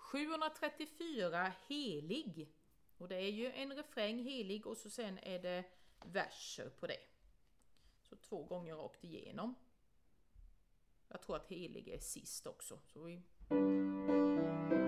734 helig. Och det är ju en refräng helig och så sen är det verser på det. Så 2 gånger rakt igenom. Jag tror att helig är sist också. Så vi...